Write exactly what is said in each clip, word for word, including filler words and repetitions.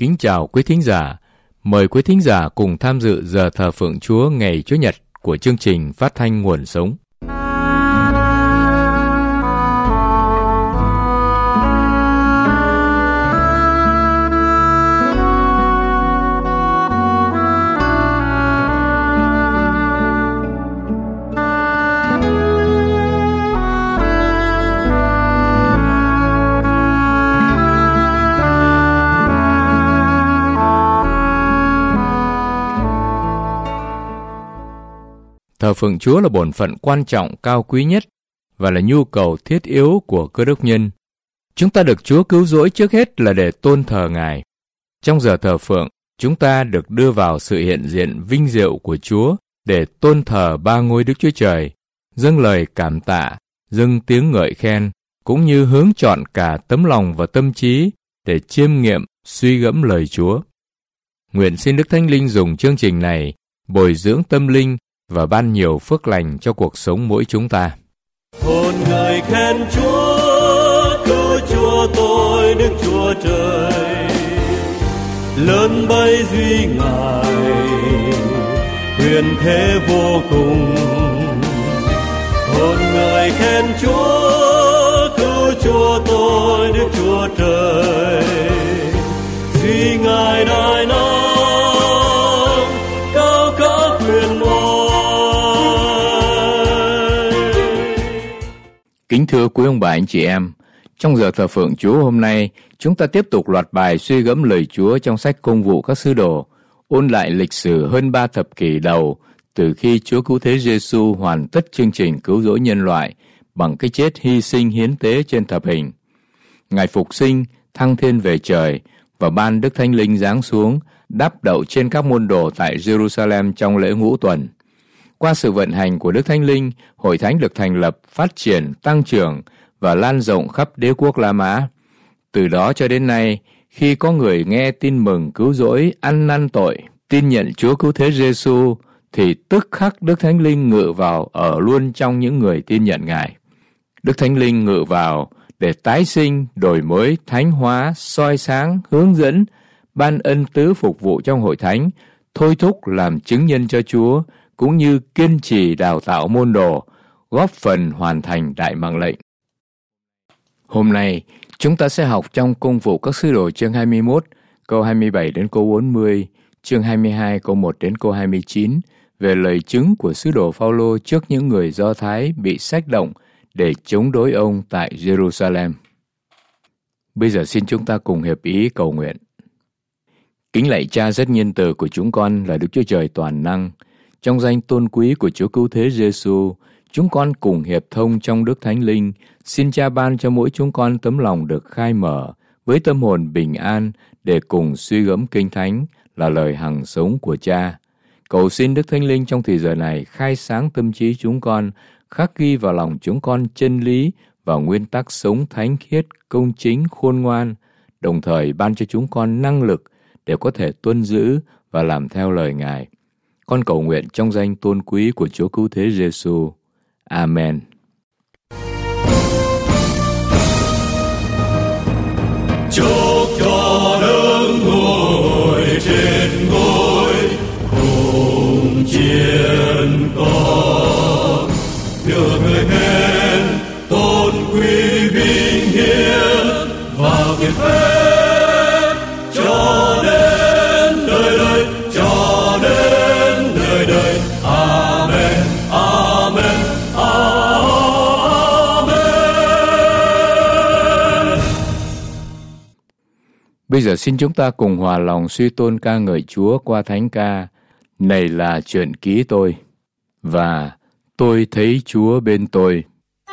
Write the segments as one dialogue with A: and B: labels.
A: kính chào quý thính giả. Mời quý thính giả cùng tham dự giờ thờ phượng Chúa ngày Chủ nhật của chương trình Phát thanh Nguồn Sống. Thờ phượng Chúa là bổn phận quan trọng cao quý nhất và là nhu cầu thiết yếu của cơ đốc nhân. Chúng ta được Chúa cứu rỗi trước hết là để tôn thờ Ngài. Trong giờ thờ phượng, chúng ta được đưa vào sự hiện diện vinh diệu của Chúa để tôn thờ ba ngôi Đức Chúa Trời, dâng lời cảm tạ, dâng tiếng ngợi khen, cũng như hướng chọn cả tấm lòng và tâm trí để chiêm nghiệm, suy gẫm lời Chúa. Nguyện xin Đức Thánh Linh dùng chương trình này bồi dưỡng tâm linh và ban nhiều phước lành cho cuộc sống mỗi chúng ta.
B: Hồn người khen Chúa, cứu Chúa tôi Đức Chúa Trời, lớn bấy duy Ngài, quyền thế vô cùng. Hồn người khen Chúa, cứu Chúa tôi Đức Chúa Trời, duy Ngài đại năng, cao cả quyền oai.
A: Kính thưa quý ông bà anh chị em, trong giờ thờ phượng Chúa hôm nay, chúng ta tiếp tục loạt bài suy gẫm lời Chúa trong sách Công vụ các sứ đồ, ôn lại lịch sử hơn ba thập kỷ đầu từ khi Chúa Cứu Thế Giêsu hoàn tất chương trình cứu rỗi nhân loại bằng cái chết hy sinh hiến tế trên thập hình. Ngài phục sinh, thăng thiên về trời và ban Đức Thánh Linh giáng xuống, đáp đậu trên các môn đồ tại Jerusalem trong lễ ngũ tuần. Qua sự vận hành của Đức Thánh Linh, Hội Thánh được thành lập, phát triển, tăng trưởng và lan rộng khắp đế quốc La Mã. Từ đó cho đến nay, khi có người nghe tin mừng cứu rỗi, ăn năn tội, tin nhận Chúa Cứu Thế Giêsu, thì tức khắc Đức Thánh Linh ngự vào ở luôn trong những người tin nhận Ngài. Đức Thánh Linh ngự vào để tái sinh, đổi mới, thánh hóa, soi sáng, hướng dẫn, ban ân tứ phục vụ trong Hội Thánh, thôi thúc làm chứng nhân cho Chúa, cũng như kiên trì đào tạo môn đồ, góp phần hoàn thành đại mạng lệnh. Hôm nay, chúng ta sẽ học trong Công vụ các sứ đồ chương hai mươi mốt, câu hai mươi bảy đến câu bốn mươi, chương hai mươi hai, câu một đến câu hai mươi chín, về lời chứng của sứ đồ Phao-lô trước những người Do Thái bị xách động để chống đối ông tại Jerusalem. Bây giờ xin chúng ta cùng hiệp ý cầu nguyện. Kính lạy Cha rất nhân từ của chúng con là Đức Chúa Trời toàn năng, trong danh tôn quý của Chúa Cứu Thế Giêsu, chúng con cùng hiệp thông trong Đức Thánh Linh, xin Cha ban cho mỗi chúng con tấm lòng được khai mở, với tâm hồn bình an, để cùng suy gẫm Kinh Thánh là lời hằng sống của Cha. Cầu xin Đức Thánh Linh trong thời giờ này khai sáng tâm trí chúng con, khắc ghi vào lòng chúng con chân lý và nguyên tắc sống thánh khiết, công chính, khôn ngoan, đồng thời ban cho chúng con năng lực để có thể tuân giữ và làm theo lời Ngài. Con cầu nguyện trong danh tôn quý của Chúa Cứu Thế Giêsu. Amen.
B: Chúc cho Đấng ngồi trên ngôi cùng chiến con, được người khen tôn quý vinh hiển và kiệt phép cho đến đời đời, cho đến đời đời. Amen, amen, amen.
A: Bây giờ xin chúng ta cùng hòa lòng suy tôn ca ngợi Chúa qua thánh ca Này là chuyện ký tôi và Tôi thấy Chúa bên tôi.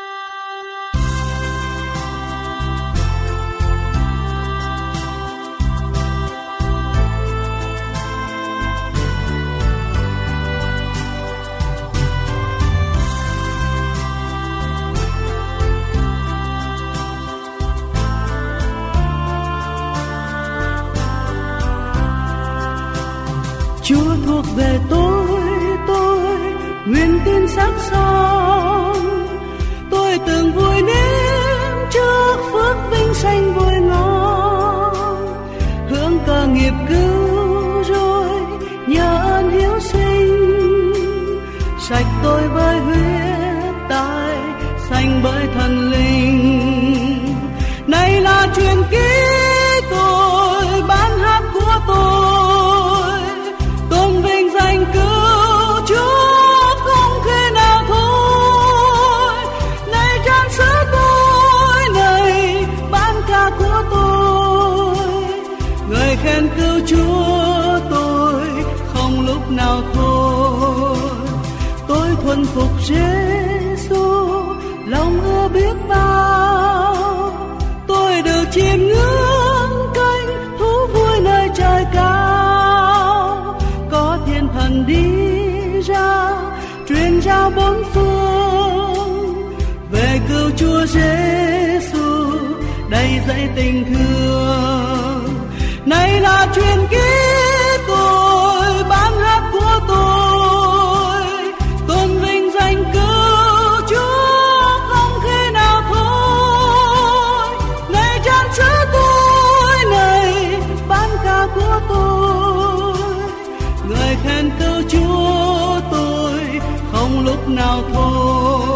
C: Chúa thuộc về tôi, tôi nguyện tin xác son. Tôi từng vui nếm trước phước vinh sanh vui ngon, hương cờ nhờ nghiệp cứu rồi nhờ ơn hiếu sinh, sạch tôi với huyết tài, sanh bởi thần linh. Này là truyền ký tôi, bản hát của tôi, tôn vinh danh cứu Chúa không khi nào thôi. Này trang sử tôi, này bản ca của tôi, người khen cứu Chúa tôi không lúc nào thôi. Tôi thuần phục Giêsu, lòng ưa biết bao. Tôi được chiêm ngưỡng cánh thú vui nơi trời cao. Có thiên thần đi ra truyền giao bốn phương về cứu Chúa Giêsu đầy dẫy tình thương. Này là truyền ký tôi, bản hát của tôi, tôn vinh danh cứu Chúa không khi nào thôi. Này trang sử tôi, này bản ca của tôi, người khen cứu Chúa tôi không lúc nào thôi.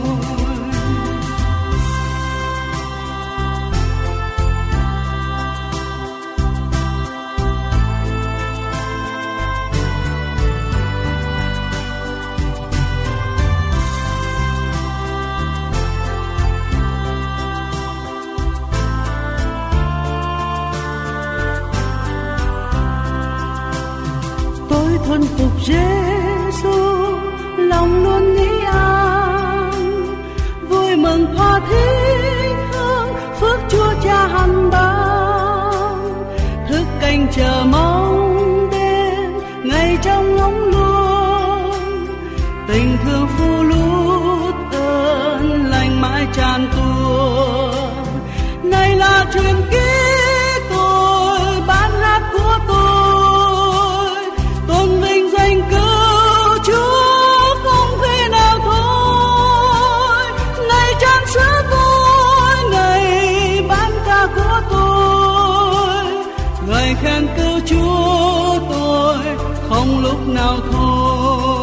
C: Thuần phục Giêsu, lòng luôn nghĩ an, vui mừng tha thiết hương phước Chúa Cha hằng ban. Thức canh chờ mong đêm ngày trong ngóng luôn, tình thương phu lút ơn lành mãi tràn tuôn. Này là truyền ký tôi, bản hát của tôi, tôn vinh danh cứu Chúa không khi nào thôi. Này trang sử tôi, này bản ca của tôi, người khen cứu Chúa tôi không lúc nào thôi.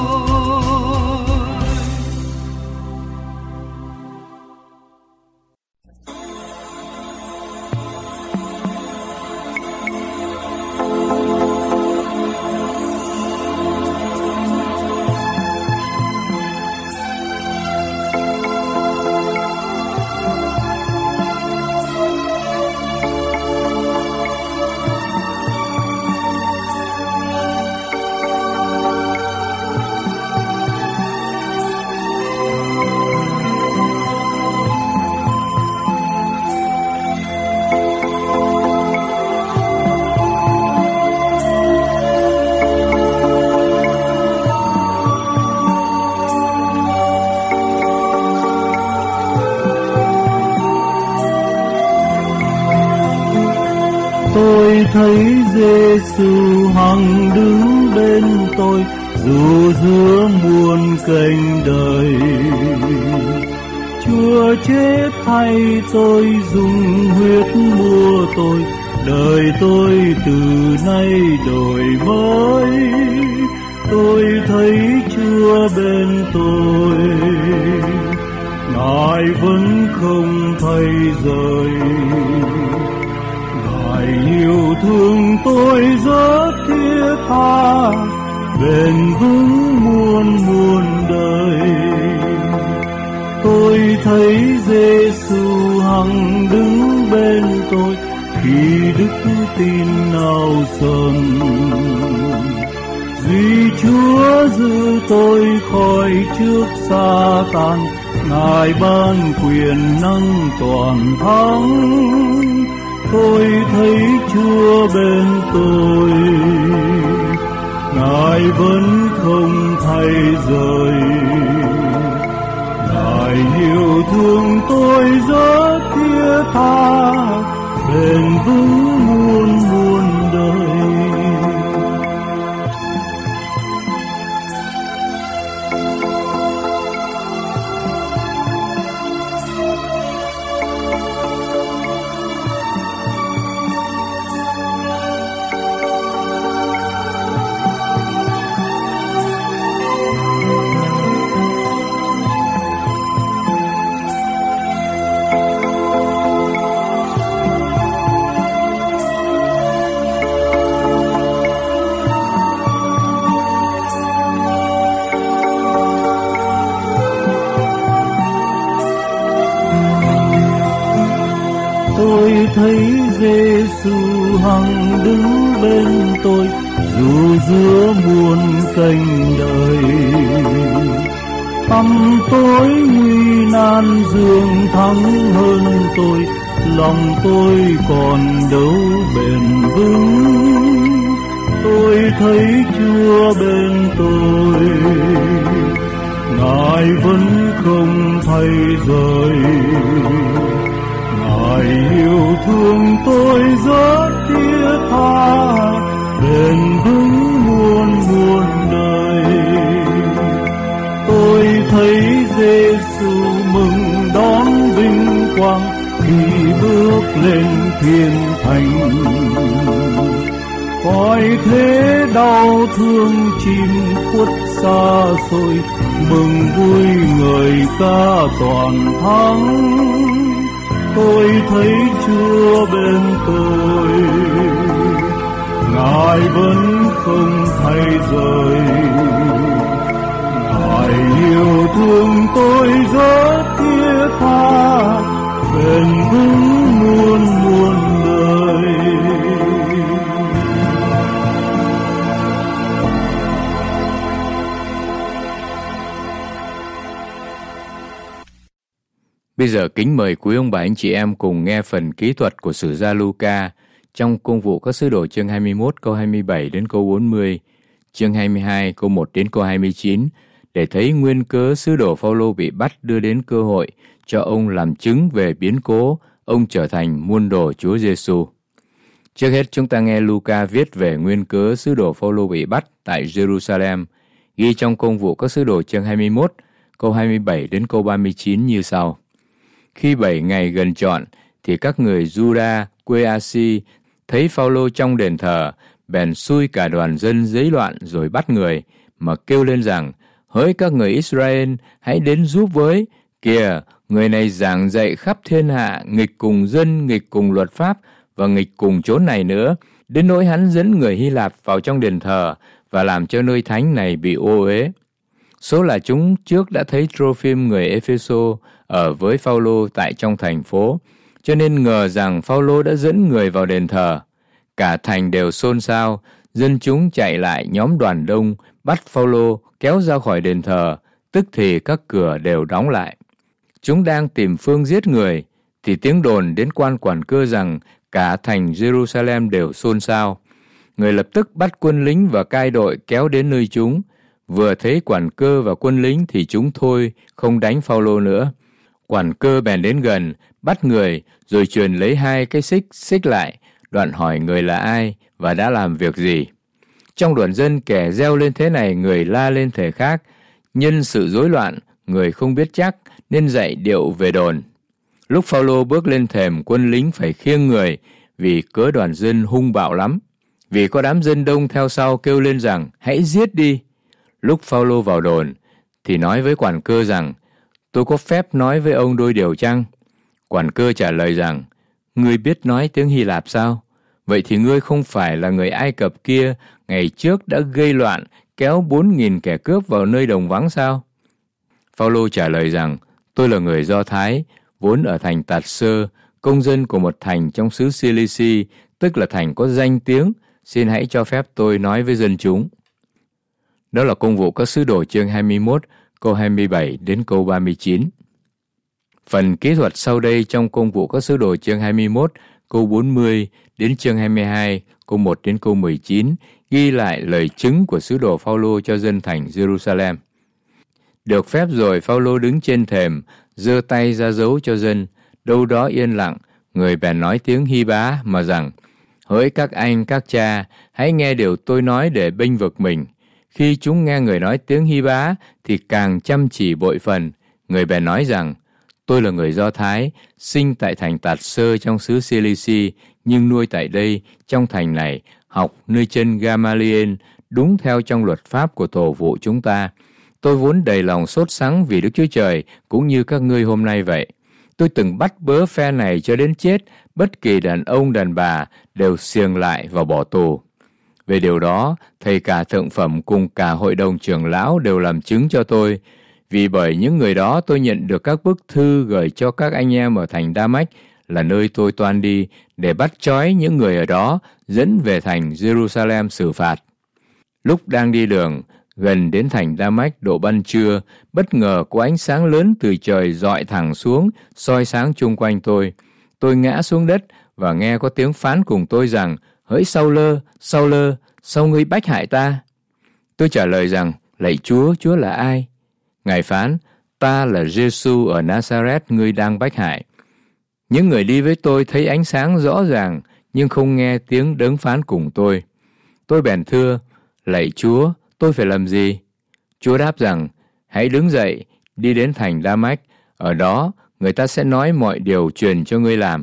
D: Tôi thấy Giêsu hằng đứng bên tôi, dù giữa muôn cánh đời. Chúa chết thay tôi, dùng huyết mua tôi, đời tôi từ nay đổi mới. Tôi thấy Chúa bên tôi, Ngài vẫn không thay rời. Ngài yêu thương tôi rất thiết tha, bền vững muôn muôn đời. Tôi thấy Giêsu hằng đứng bên tôi, khi đức tin nào sần. Vì Chúa giữ tôi khỏi trước Sa-tan, Ngài ban quyền năng toàn thắng. Tôi thấy Chúa bên tôi, Ngài vẫn không thay rời. Ngài yêu thương tôi rất thiết tha, bền vững muôn muôn đời. hằng đứng bên tôi, dù giữa muôn cánh đời. Tăm tối nguy nan dương thắng hơn tôi, lòng tôi còn đâu bền vững. Tôi thấy Chúa bên tôi, Ngài vẫn không thay rời. Ngài yêu thương tôi rất thiết tha, bền vững muôn muôn đời. Tôi thấy Giêsu mừng đón vinh quang khi bước lên thiên thành. Coi thế đau thương chim khuất xa xôi, mừng vui người ca toàn thắng. Tôi thấy Chúa bên tôi, Ngài vẫn không thay rời. Ngài yêu thương tôi rất thiết tha, bền vững muôn muôn đời.
A: Bây giờ kính mời quý ông bà anh chị em cùng nghe phần kỹ thuật của sử gia Luca trong Công vụ các sứ đồ chương hai mươi mốt câu hai mươi bảy đến câu bốn mươi, chương hai mươi hai câu một đến câu hai mươi chín để thấy nguyên cớ sứ đồ Phaolô bị bắt đưa đến cơ hội cho ông làm chứng về biến cố ông trở thành môn đồ Chúa Giêsu. Trước hết chúng ta nghe Luca viết về nguyên cớ sứ đồ Phaolô bị bắt tại Jerusalem, ghi trong Công vụ các sứ đồ chương hai mươi mốt câu hai mươi bảy đến câu ba mươi chín như sau. Khi bảy ngày gần trọn, thì các người Juda quê A-si thấy Phaolô trong đền thờ, bèn xui cả đoàn dân giấy loạn rồi bắt người, mà kêu lên rằng: hỡi các người Israel, hãy đến giúp với. Kìa, người này giảng dạy khắp thiên hạ, nghịch cùng dân, nghịch cùng luật pháp và nghịch cùng chốn này nữa, đến nỗi hắn dẫn người Hy Lạp vào trong đền thờ và làm cho nơi thánh này bị ô uế. Số là chúng trước đã thấy Tropim người Epheso ở với Phaolô tại trong thành phố, cho nên ngờ rằng Phaolô đã dẫn người vào đền thờ. Cả thành đều xôn xao, dân chúng chạy lại nhóm đoàn đông, bắt Phaolô kéo ra khỏi đền thờ, tức thì các cửa đều đóng lại. Chúng đang tìm phương giết người, thì tiếng đồn đến quan quản cơ rằng cả thành Jerusalem đều xôn xao. Người lập tức bắt quân lính và cai đội kéo đến nơi chúng. Vừa thấy quản cơ và quân lính thì chúng thôi không đánh Phaolô nữa. Quản cơ bèn đến gần, bắt người, rồi truyền lấy hai cái xích, xích lại, đoạn hỏi người là ai và đã làm việc gì. Trong đoàn dân kẻ reo lên thế này, người la lên thể khác. Nhân sự rối loạn, người không biết chắc, nên dạy điệu về đồn. Lúc Phaolô bước lên thềm, quân lính phải khiêng người, vì cớ đoàn dân hung bạo lắm. Vì có đám dân đông theo sau kêu lên rằng: hãy giết đi. Lúc Phaolô vào đồn, thì nói với quản cơ rằng: tôi có phép nói với ông đôi điều chăng? Quản cơ trả lời rằng: ngươi biết nói tiếng Hy Lạp sao? Vậy thì ngươi không phải là người Ai Cập kia ngày trước đã gây loạn, kéo bốn nghìn kẻ cướp vào nơi đồng vắng sao? Phaolô trả lời rằng: tôi là người Do Thái, vốn ở thành Tạt Sơ, công dân của một thành trong xứ Cilici, tức là thành có danh tiếng. Xin hãy cho phép tôi nói với dân chúng. Đó là Công vụ các sứ đồ chương hai mươi mốt, câu hai mươi bảy đến câu ba mươi chín. Phần kỹ thuật sau đây trong Công vụ các sứ đồ chương hai mươi mốt, câu bốn mươi đến chương hai mươi hai, câu một đến câu mười chín, ghi lại lời chứng của sứ đồ Phaolô cho dân thành Jerusalem. Được phép rồi, Phaolô đứng trên thềm, giơ tay ra dấu cho dân, đâu đó yên lặng, người bèn nói tiếng Hy Bá mà rằng: hỡi các anh, các cha, hãy nghe điều tôi nói để bênh vực mình. Khi chúng nghe người nói tiếng Hy Bá thì càng chăm chỉ bội phần. Người bèn nói rằng: tôi là người Do Thái, sinh tại thành Tạt Sơ trong xứ Cilici, nhưng nuôi tại đây, trong thành này, học nơi chân Gamaliel, đúng theo trong luật pháp của tổ vụ chúng ta. Tôi vốn đầy lòng sốt sắng vì Đức Chúa Trời, cũng như các ngươi hôm nay vậy. Tôi từng bắt bớ phe này cho đến chết, bất kỳ đàn ông đàn bà đều xiềng lại và bỏ tù. Về điều đó, thầy cả thượng phẩm cùng cả hội đồng trưởng lão đều làm chứng cho tôi. Vì bởi những người đó tôi nhận được các bức thư gửi cho các anh em ở thành Đa-mách là nơi tôi toan đi để bắt trói những người ở đó, dẫn về thành Jerusalem xử phạt. Lúc đang đi đường, gần đến thành Đa-mách độ ban trưa, bất ngờ có ánh sáng lớn từ trời rọi thẳng xuống, soi sáng chung quanh tôi. Tôi ngã xuống đất và nghe có tiếng phán cùng tôi rằng: Hỡi Sau-lơ, Sau-lơ, sao ngươi bách hại ta? Tôi trả lời rằng: Lạy Chúa, Chúa là ai? Ngài phán: Ta là Giê-xu ở Na-sa-rét ngươi đang bách hại. Những người đi với tôi thấy ánh sáng rõ ràng, nhưng không nghe tiếng đấng phán cùng tôi. Tôi bèn thưa: Lạy Chúa, tôi phải làm gì? Chúa đáp rằng: Hãy đứng dậy, đi đến thành Đa-mách, ở đó người ta sẽ nói mọi điều truyền cho ngươi làm.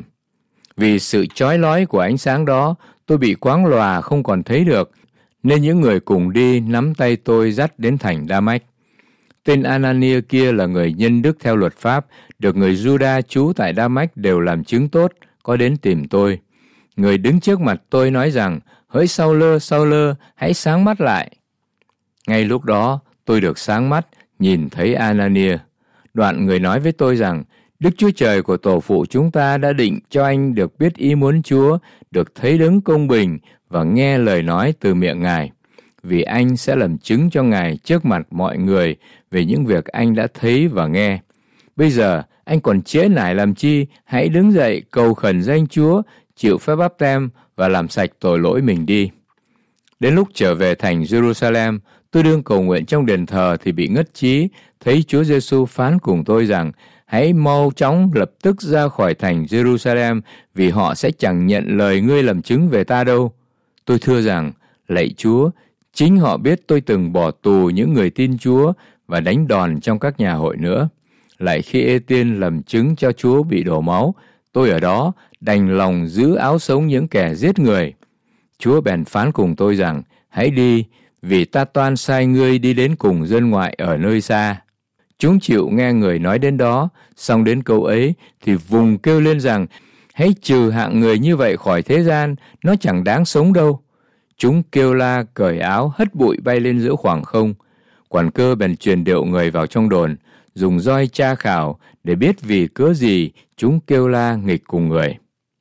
A: Vì sự chói lói của ánh sáng đó, tôi bị quáng lòa không còn thấy được, nên những người cùng đi nắm tay tôi dắt đến thành Đa-mách. Tên Anania kia là người nhân đức theo luật pháp, được người Giu-đa trú tại Đa-mách đều làm chứng tốt, có đến tìm tôi. Người đứng trước mặt tôi nói rằng: Hỡi Sau-lơ, Sau-lơ, hãy sáng mắt lại. Ngay lúc đó, tôi được sáng mắt, nhìn thấy Anania. Đoạn người nói với tôi rằng: Đức Chúa Trời của tổ phụ chúng ta đã định cho anh được biết ý muốn Chúa, được thấy đấng công bình và nghe lời nói từ miệng Ngài. Vì anh sẽ làm chứng cho Ngài trước mặt mọi người về những việc anh đã thấy và nghe. Bây giờ, anh còn trễ nải làm chi? Hãy đứng dậy cầu khẩn danh Chúa, chịu phép báp têm và làm sạch tội lỗi mình đi. Đến lúc trở về thành Jerusalem, tôi đương cầu nguyện trong đền thờ thì bị ngất trí, thấy Chúa Giê-xu phán cùng tôi rằng: Hãy mau chóng lập tức ra khỏi thành Jerusalem, vì họ sẽ chẳng nhận lời ngươi làm chứng về ta đâu. Tôi thưa rằng: Lạy Chúa, chính họ biết tôi từng bỏ tù những người tin Chúa và đánh đòn trong các nhà hội nữa. Lại khi Ê-tiên làm chứng cho Chúa bị đổ máu, tôi ở đó đành lòng giữ áo sống những kẻ giết người. Chúa bèn phán cùng tôi rằng: Hãy đi, vì ta toan sai ngươi đi đến cùng dân ngoại ở nơi xa. Chúng chịu nghe người nói đến đó, xong đến câu ấy thì vùng kêu lên rằng: Hãy trừ hạng người như vậy khỏi thế gian, nó chẳng đáng sống đâu. Chúng kêu la, cởi áo, hất bụi bay lên giữa khoảng không. Quản cơ bèn truyền điệu người vào trong đồn, dùng roi tra khảo để biết vì cớ gì chúng kêu la nghịch cùng người.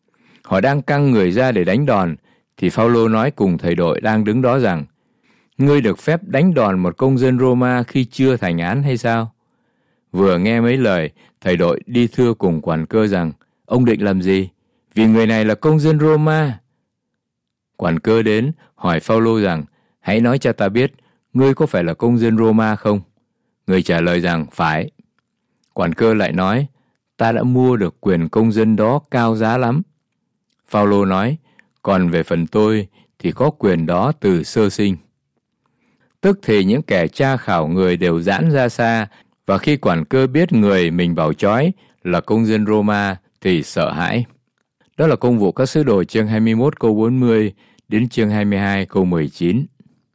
A: Họ đang căng người ra để đánh đòn, thì Phao-lô nói cùng thầy đội đang đứng đó rằng: Ngươi được phép đánh đòn một công dân Roma khi chưa thành án hay sao? Vừa nghe mấy lời, thầy đội đi thưa cùng quản cơ rằng: Ông định làm gì? Vì người này là công dân Roma. Quản cơ đến hỏi Phao-lô rằng: Hãy nói cho ta biết, ngươi có phải là công dân Roma không? Người trả lời rằng: Phải. Quản cơ lại nói: Ta đã mua được quyền công dân đó cao giá lắm. Phao-lô nói: Còn về phần tôi thì có quyền đó từ sơ sinh. Tức thì những kẻ tra khảo người đều giãn ra xa, và khi quản cơ biết người mình bảo trói là công dân Roma thì sợ hãi. Đó là Công vụ các sứ đồ chương hai mươi mốt câu bốn mươi đến chương hai mươi hai câu mười chín.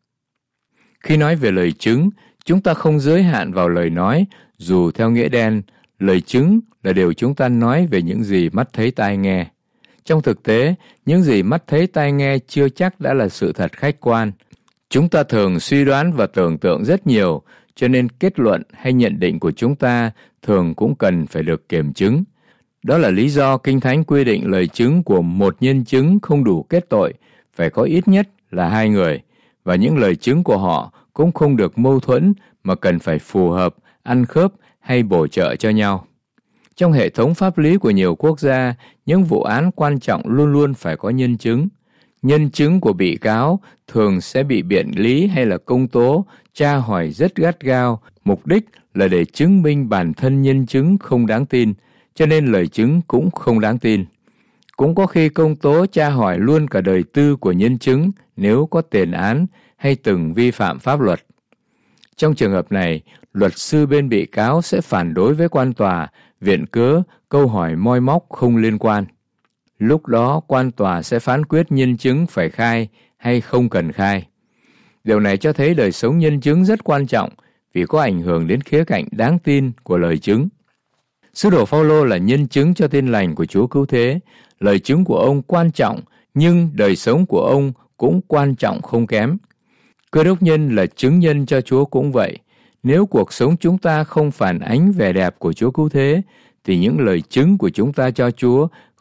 A: Khi nói về lời chứng, chúng ta không giới hạn vào lời nói, dù theo nghĩa đen, lời chứng là điều chúng ta nói về những gì mắt thấy tai nghe. Trong thực tế, những gì mắt thấy tai nghe chưa chắc đã là sự thật khách quan. Chúng ta thường suy đoán và tưởng tượng rất nhiều, cho nên kết luận hay nhận định của chúng ta thường cũng cần phải được kiểm chứng. Đó là lý do Kinh Thánh quy định lời chứng của một nhân chứng không đủ kết tội, phải có ít nhất là hai người, và những lời chứng của họ cũng không được mâu thuẫn mà cần phải phù hợp, ăn khớp hay bổ trợ cho nhau. Trong hệ thống pháp lý của nhiều quốc gia, những vụ án quan trọng luôn luôn phải có nhân chứng. Nhân chứng của bị cáo thường sẽ bị biện lý hay là công tố tra hỏi rất gắt gao, mục đích là để chứng minh bản thân nhân chứng không đáng tin, cho nên lời chứng cũng không đáng tin. Cũng có khi công tố tra hỏi luôn cả đời tư của nhân chứng nếu có tiền án hay từng vi phạm pháp luật. Trong trường hợp này, luật sư bên bị cáo sẽ phản đối với quan tòa, viện cớ câu hỏi moi móc không liên quan. Lúc đó quan tòa sẽ phán quyết nhân chứng phải khai hay không cần khai. Điều này cho thấy đời sống nhân chứng rất quan trọng vì có ảnh hưởng đến khía cạnh đáng tin của lời chứng. Sứ đồ Phao-lô là nhân chứng cho tin lành của Chúa Cứu Thế. Lời chứng của ông quan trọng, nhưng đời sống của ông cũng quan trọng không kém. Cơ đốc nhân là chứng nhân cho Chúa cũng vậy. Nếu cuộc sống chúng ta không phản ánh vẻ đẹp của Chúa Cứu Thế, thì những lời chứng của chúng ta cho Chúa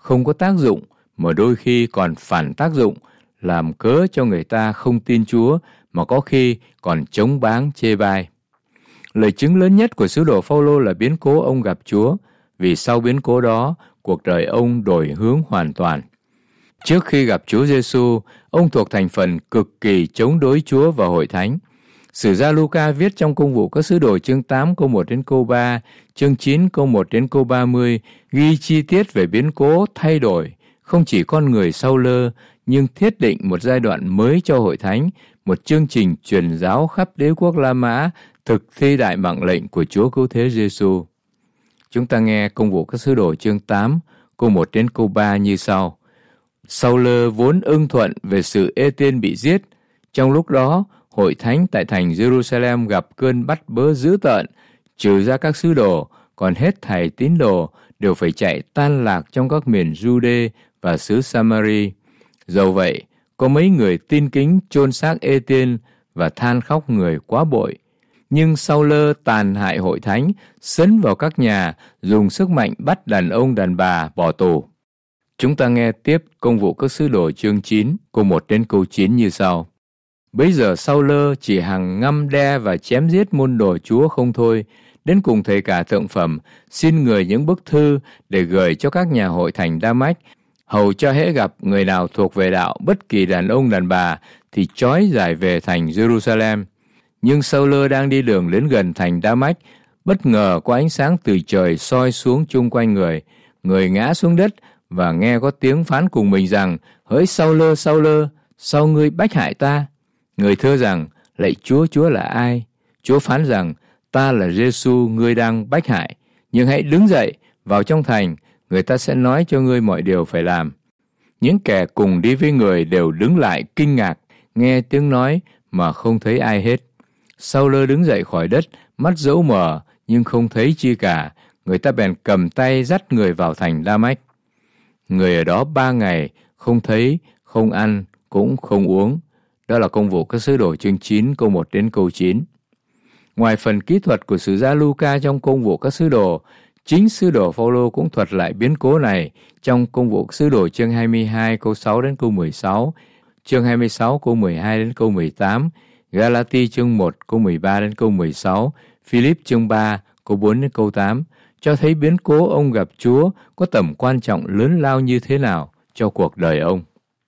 A: không có tác dụng mà đôi khi còn phản tác dụng, làm cớ cho người ta không tin Chúa mà có khi còn chống báng chê bai. Lời chứng lớn nhất của sứ đồ Phao-lô là biến cố ông gặp Chúa, vì sau biến cố đó, cuộc đời ông đổi hướng hoàn toàn. Trước khi gặp Chúa Giêsu, ông thuộc thành phần cực kỳ chống đối Chúa và hội thánh. Sử gia Luca viết trong Công vụ các sứ đồ chương tám câu một đến câu ba, chương chín câu một đến câu ba mươi, ghi chi tiết về biến cố thay đổi, không chỉ con người sau lơ, nhưng thiết định một giai đoạn mới cho hội thánh, một chương trình truyền giáo khắp đế quốc La Mã, thực thi đại mạng lệnh của Chúa Cứu Thế Giêsu. Chúng ta nghe Công vụ các sứ đồ chương tám, câu một đến câu ba như sau. Sau-lơ vốn ưng thuận về sự Ê-tiên bị giết. Trong lúc đó, hội thánh tại thành Jerusalem gặp cơn bắt bớ dữ tợn, trừ ra các sứ đồ, còn hết thảy tín đồ đều phải chạy tan lạc trong các miền Giu-đê và xứ Sa-ma-ri. Dầu vậy, có mấy người tin kính chôn xác Ê-tiên và than khóc người quá bội. Nhưng Sau-lơ tàn hại hội thánh, sấn vào các nhà, dùng sức mạnh bắt đàn ông đàn bà bỏ tù. Chúng ta nghe tiếp Công vụ các sứ đồ chương chín, câu một đến câu chín như sau. Bấy giờ Sau-lơ chỉ hằng ngăm đe và chém giết môn đồ Chúa không thôi, đến cùng thầy cả thượng phẩm, xin người những bức thư để gửi cho các nhà hội thành Đa-mách, hầu cho hễ gặp người nào thuộc về đạo bất kỳ đàn ông đàn bà thì trói giải về thành Jerusalem. Nhưng Sau-lơ đang đi đường đến gần thành Đa-mách, bất ngờ có ánh sáng từ trời soi xuống chung quanh người, người ngã xuống đất và nghe có tiếng phán cùng mình rằng: Hỡi Sau-lơ, Sau-lơ, sao ngươi bách hại ta? Người thưa rằng: Lạy Chúa, Chúa là ai? Chúa phán rằng: Ta là Giê-xu ngươi đang bách hại, nhưng hãy đứng dậy vào trong thành, người ta sẽ nói cho ngươi mọi điều phải làm. Những kẻ cùng đi với người đều đứng lại kinh ngạc, nghe tiếng nói mà không thấy ai hết. Sau-lơ đứng dậy khỏi đất, mắt dẫu mờ nhưng không thấy chi cả. Người ta bèn cầm tay dắt người vào thành Đa-mách. Người ở đó ba ngày không thấy, không ăn, cũng không uống. Đó là Công vụ các sứ đồ chương chín câu một đến câu chín. Ngoài phần kỹ thuật của sử gia Luca trong Công vụ các sứ đồ, chính sứ đồ Phao-lô cũng thuật lại biến cố này trong Công vụ sứ đồ chương hai mươi hai câu sáu đến câu mười sáu, chương hai mươi sáu câu mười hai đến câu mười tám, Galati chương một câu mười ba đến câu mười sáu, Philip chương ba câu bốn đến câu tám, cho thấy biến cố ông gặp Chúa có tầm quan trọng lớn lao như thế nào cho cuộc đời ông.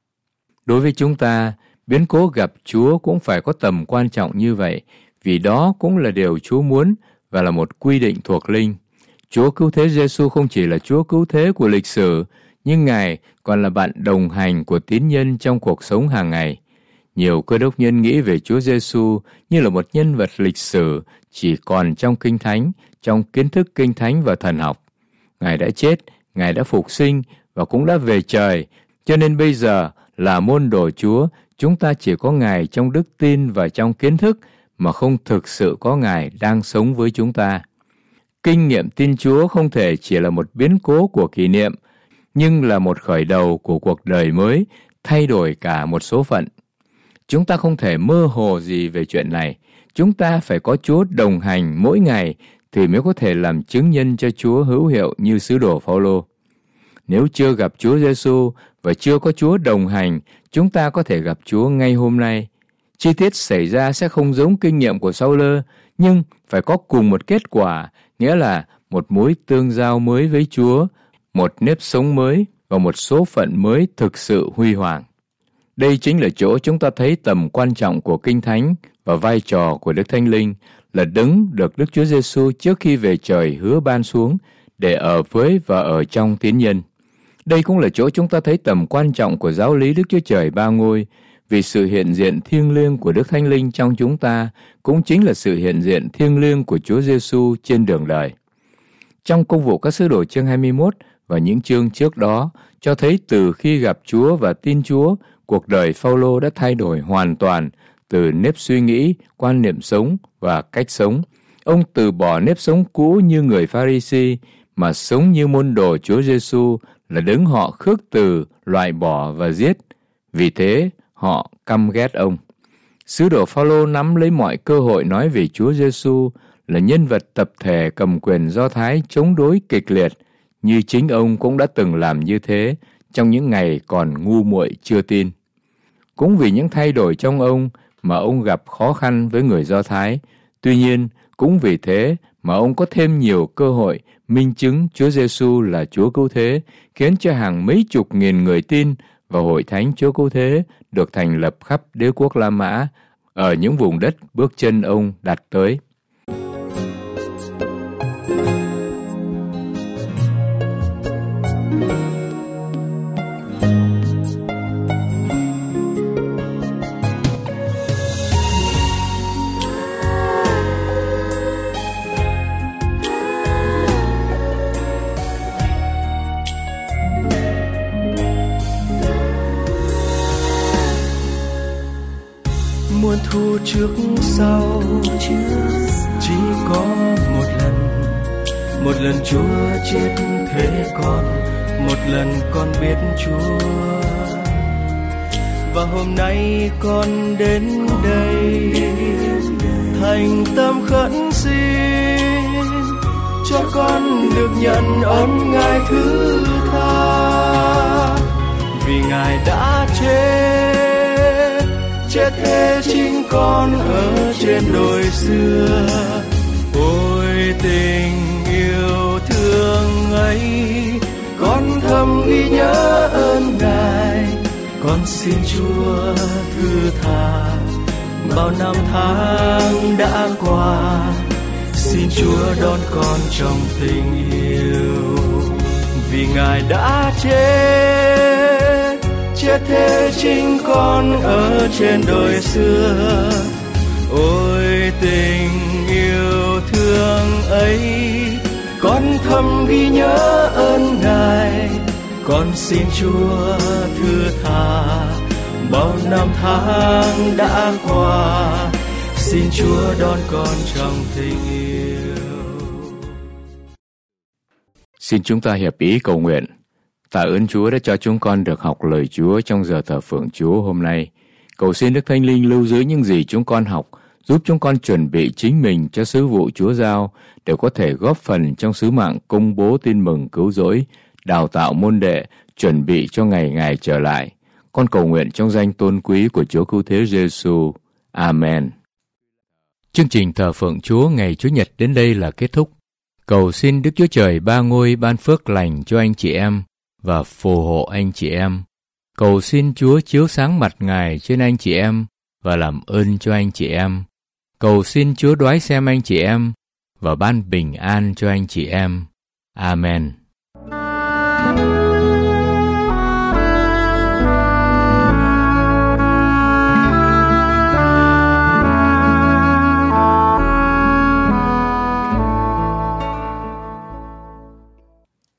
A: Đối với chúng ta, biến cố gặp Chúa cũng phải có tầm quan trọng như vậy, vì đó cũng là điều Chúa muốn và là một quy định thuộc linh. Chúa Cứu Thế Giêsu không chỉ là Chúa Cứu Thế của lịch sử, nhưng Ngài còn là bạn đồng hành của tín nhân trong cuộc sống hàng ngày. Nhiều Cơ đốc nhân nghĩ về Chúa Giêsu như là một nhân vật lịch sử chỉ còn trong Kinh Thánh, trong kiến thức Kinh Thánh và thần học. Ngài đã chết, Ngài đã phục sinh và cũng đã về trời, cho nên bây giờ là môn đồ Chúa, chúng ta chỉ có Ngài trong đức tin và trong kiến thức, mà không thực sự có Ngài đang sống với chúng ta. Kinh nghiệm tin Chúa không thể chỉ là một biến cố của kỷ niệm, nhưng là một khởi đầu của cuộc đời mới, thay đổi cả một số phận. Chúng ta không thể mơ hồ gì về chuyện này. Chúng ta phải có Chúa đồng hành mỗi ngày thì mới có thể làm chứng nhân cho Chúa hữu hiệu như sứ đồ Phao-lô. Nếu chưa gặp Chúa Giêsu và chưa có Chúa đồng hành, chúng ta có thể gặp Chúa ngay hôm nay. Chi tiết xảy ra sẽ không giống kinh nghiệm của Sau-lơ, nhưng phải có cùng một kết quả, nghĩa là một mối tương giao mới với Chúa, một nếp sống mới và một số phận mới thực sự huy hoàng. Đây chính là chỗ chúng ta thấy tầm quan trọng của Kinh Thánh và vai trò của Đức Thánh Linh là đấng được Đức Chúa Giêsu trước khi về trời hứa ban xuống để ở với và ở trong tín nhân. Đây cũng là chỗ chúng ta thấy tầm quan trọng của giáo lý Đức Chúa Trời Ba Ngôi, vì sự hiện diện thiêng liêng của Đức Thánh Linh trong chúng ta cũng chính là sự hiện diện thiêng liêng của Chúa Giêsu trên đường đời. Trong Công vụ các sứ đồ chương hai mươi mốt và những chương trước đó cho thấy từ khi gặp Chúa và tin Chúa, cuộc đời Phao-lô đã thay đổi hoàn toàn từ nếp suy nghĩ, quan niệm sống và cách sống. Ông từ bỏ nếp sống cũ như người Pha-ri-si mà sống như môn đồ Chúa Giêsu là đấng họ khước từ, loại bỏ và giết. Vì thế, họ căm ghét ông. Sứ đồ Phao-lô nắm lấy mọi cơ hội nói về Chúa Giêsu là nhân vật tập thể cầm quyền Do Thái chống đối kịch liệt, như chính ông cũng đã từng làm như thế trong những ngày còn ngu muội chưa tin. Cũng vì những thay đổi trong ông mà ông gặp khó khăn với người Do Thái. Tuy nhiên, cũng vì thế mà ông có thêm nhiều cơ hội minh chứng Chúa Giêsu là Chúa Cứu Thế, khiến cho hàng mấy chục nghìn người tin vào Hội Thánh Chúa Cứu Thế được thành lập khắp đế quốc La Mã, ở những vùng đất bước chân ông đặt tới.
E: Muôn thu trước sau chỉ có một lần, một lần Chúa chết thế con, một lần con biết Chúa. Và hôm nay con đến đây thành tâm khẩn xin cho con được nhận ơn Ngài thứ tha, vì Ngài đã chết, chết thế chính con ở trên đồi xưa. Ôi tình yêu thương ấy, con thầm ghi nhớ ơn Ngài. Con xin Chúa thứ tha bao năm tháng đã qua, xin Chúa đón con trong tình yêu. Vì Ngài đã chết, chết thế chính con ở trên đồi xưa. Ôi tình yêu thương ấy, con thầm ghi nhớ ơn Ngài. Con xin Chúa thứ tha bao năm tháng đã qua, xin Chúa đón con trong tình yêu.
A: Xin chúng ta hiệp ý cầu nguyện. Tạ ơn Chúa đã cho chúng con được học lời Chúa trong giờ thờ phượng Chúa hôm nay. Cầu xin Đức Thánh Linh lưu giữ những gì chúng con học, giúp chúng con chuẩn bị chính mình cho sứ vụ Chúa giao, để có thể góp phần trong sứ mạng công bố tin mừng cứu rỗi, đào tạo môn đệ, chuẩn bị cho ngày Ngài trở lại. Con cầu nguyện trong danh tôn quý của Chúa Cứu Thế Giêsu. Amen. Chương trình thờ phượng Chúa ngày Chủ nhật đến đây là kết thúc. Cầu xin Đức Chúa Trời ba ngôi ban phước lành cho anh chị em và phù hộ anh chị em. Cầu xin Chúa chiếu sáng mặt Ngài trên anh chị em và làm ơn cho anh chị em. Cầu xin Chúa đoái xem anh chị em và ban bình an cho anh chị em. Amen.